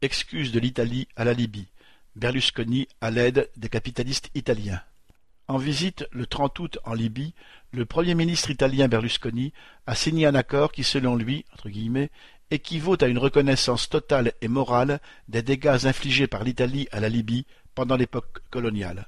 Excuse de l'Italie à la Libye. Berlusconi à l'aide des capitalistes italiens. En visite le 30 août en Libye, le Premier ministre italien Berlusconi a signé un accord qui, selon lui, entre guillemets, équivaut à une reconnaissance totale et morale des dégâts infligés par l'Italie à la Libye pendant l'époque coloniale.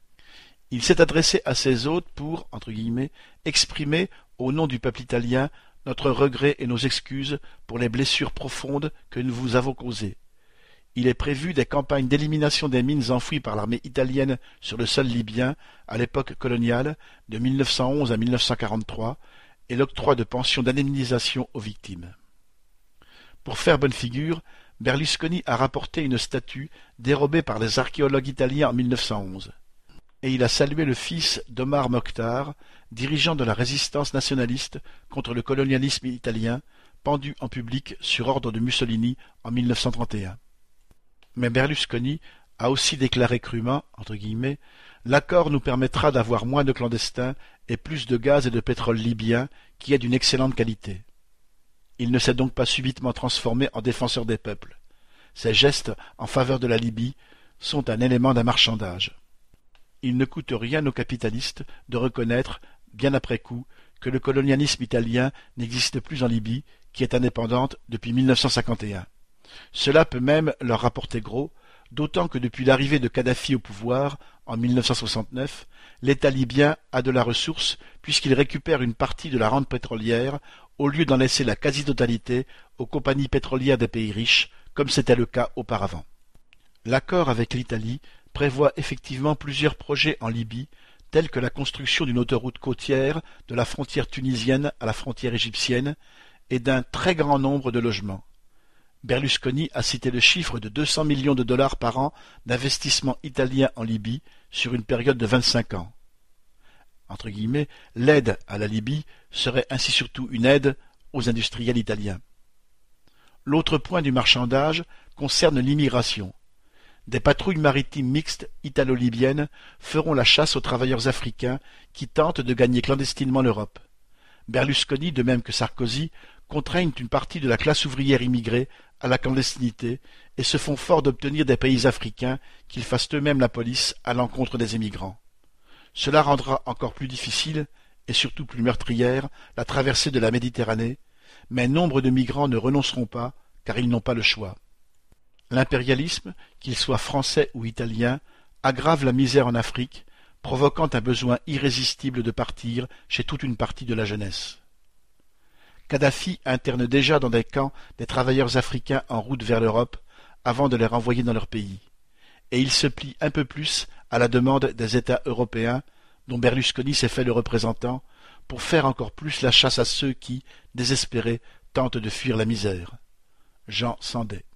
Il s'est adressé à ses hôtes pour, entre guillemets, exprimer, au nom du peuple italien, notre regret et nos excuses pour les blessures profondes que nous vous avons causées. Il est prévu des campagnes d'élimination des mines enfouies par l'armée italienne sur le sol libyen à l'époque coloniale, de 1911 à 1943, et l'octroi de pensions d'indemnisation aux victimes. Pour faire bonne figure, Berlusconi a rapporté une statue dérobée par les archéologues italiens en 1911. Et il a salué le fils d'Omar Mokhtar, dirigeant de la résistance nationaliste contre le colonialisme italien, pendu en public sur ordre de Mussolini en 1931. Mais Berlusconi a aussi déclaré crûment, entre guillemets, « L'accord nous permettra d'avoir moins de clandestins et plus de gaz et de pétrole libyen qui est d'une excellente qualité. » Il ne s'est donc pas subitement transformé en défenseur des peuples. Ses gestes en faveur de la Libye sont un élément d'un marchandage. Il ne coûte rien aux capitalistes de reconnaître, bien après coup, que le colonialisme italien n'existe plus en Libye, qui est indépendante depuis 1951. Cela peut même leur rapporter gros, d'autant que depuis l'arrivée de Kadhafi au pouvoir, en 1969, l'État libyen a de la ressource puisqu'il récupère une partie de la rente pétrolière au lieu d'en laisser la quasi-totalité aux compagnies pétrolières des pays riches, comme c'était le cas auparavant. L'accord avec l'Italie prévoit effectivement plusieurs projets en Libye, tels que la construction d'une autoroute côtière de la frontière tunisienne à la frontière égyptienne et d'un très grand nombre de logements. Berlusconi a cité le chiffre de 200 millions de dollars par an d'investissement italien en Libye sur une période de 25 ans. Entre guillemets, l'aide à la Libye serait ainsi surtout une aide aux industriels italiens. L'autre point du marchandage concerne l'immigration. Des patrouilles maritimes mixtes italo-libyennes feront la chasse aux travailleurs africains qui tentent de gagner clandestinement l'Europe. Berlusconi, de même que Sarkozy, contraignent une partie de la classe ouvrière immigrée à la clandestinité et se font fort d'obtenir des pays africains qu'ils fassent eux-mêmes la police à l'encontre des émigrants. Cela rendra encore plus difficile, et surtout plus meurtrière, la traversée de la Méditerranée, mais nombre de migrants ne renonceront pas, car ils n'ont pas le choix. L'impérialisme, qu'il soit français ou italien, aggrave la misère en Afrique, provoquant un besoin irrésistible de partir chez toute une partie de la jeunesse. Kadhafi interne déjà dans des camps des travailleurs africains en route vers l'Europe avant de les renvoyer dans leur pays, et il se plie un peu plus à la demande des États européens, dont Berlusconi s'est fait le représentant, pour faire encore plus la chasse à ceux qui, désespérés, tentent de fuir la misère. Jean Sandé.